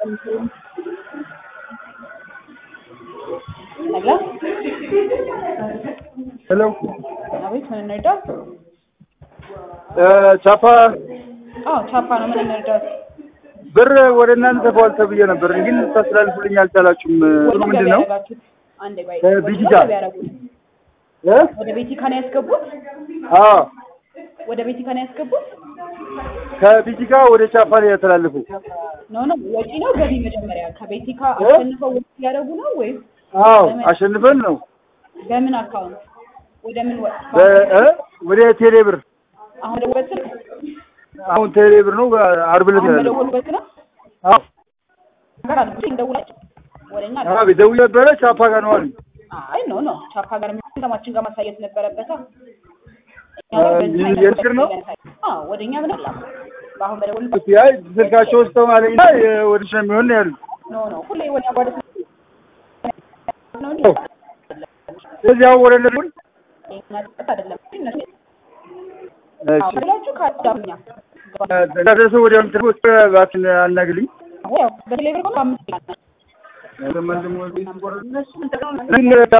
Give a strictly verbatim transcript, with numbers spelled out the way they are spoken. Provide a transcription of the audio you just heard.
Hello? Hello. Avi, ምን እንርዳው? ቻፓ አዎ ቻፓ ነው። ምን እንርዳው? ብር ወደ እናንተ ተባል ተብዬ ነበር ግን ታስተላልፉልኝ አልቻላችሁም። ምንድነው? አንዴ ባይ ቢቲካ እ ወደ ቤቲካ ነው ያስገቡት? አዎ ወደ ቤቲካ ነው ያስገቡት? ከቢቲካ ወደ ቻፓ ነው ያስተላልፉ። ኖ ኖ ወጪ ነው ገቢ መጀመሪያ ከቤቲካ አሸንፈው ወጪ ያደርጉ ነው ወይ? አዎ አሸንፈን ነው። በምን አካውንት? ወደ ምን በ ወደ ቴሌብር አሁን ደውበት አሁን ቴሌብር ነው አርብ ዕለት ነው ደውበት ነው? አዎ ጋር እንደውላችሁ ወደኛ አዎ ደውዬ ነበረ ቻፓ ጋር ነው አሉኝ። አይ ኖ ኖ ቻፓ ጋር ምንተማችን ጋር ማሳየት ነበረበት። የስር ነው? አዎ ወደኛ ምን አላ አሁን በደውልበት ያይ ስልካቸው ውስጥ ማለኝና ወደሽ ነው የሚሆን ያሉ ኖ ኖ ሁሌ ወደ ወደ ነው እንዴ? እዚያው ወደ ለምን አይደለም እሺ አብላችሁ ካዳኛ ለደረሰ ወዲያው ትርጉት ባትን አናግልኝ አዎ በቴሌብር ነው አምስት